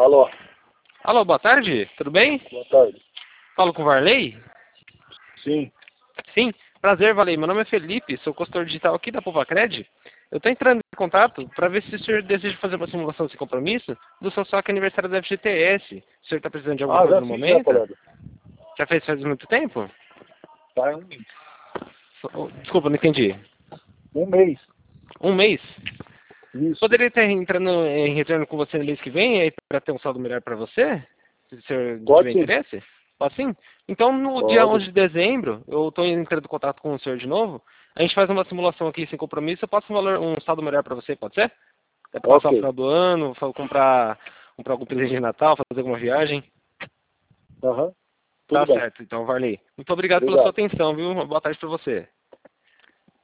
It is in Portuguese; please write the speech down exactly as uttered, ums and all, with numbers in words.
Alô, Alô, boa tarde, tudo bem? boa tarde. Falo com o Varley? Sim, Sim, prazer, Varley. Meu nome é Felipe, sou consultor digital aqui da Povacred. Eu estou entrando em contato para ver se o senhor deseja fazer uma simulação sem compromisso do seu saque aniversário da F G T S. O senhor está precisando de alguma ah, coisa já no fiz já, momento? colega. Já fez faz muito tempo? Tá um, Oh, desculpa, não entendi. um mês. Um mês? Isso. Poderia estar entrando em retorno com você no mês que vem para ter um saldo melhor para você? Se o senhor Pode tiver sim. interesse? Pode sim? Então, no dia Pode. onze de dezembro, eu estou entrando em contato com o senhor de novo. A gente faz uma simulação aqui sem compromisso. Eu posso um, valor, um saldo melhor para você, pode ser? É para passar o Ok. final do ano, fa- comprar, comprar algum presente de Natal, fazer alguma viagem? Aham. Tudo Tá bem. certo, então, Varley. Muito obrigado pela sua Obrigado. atenção, viu? Uma boa tarde para você.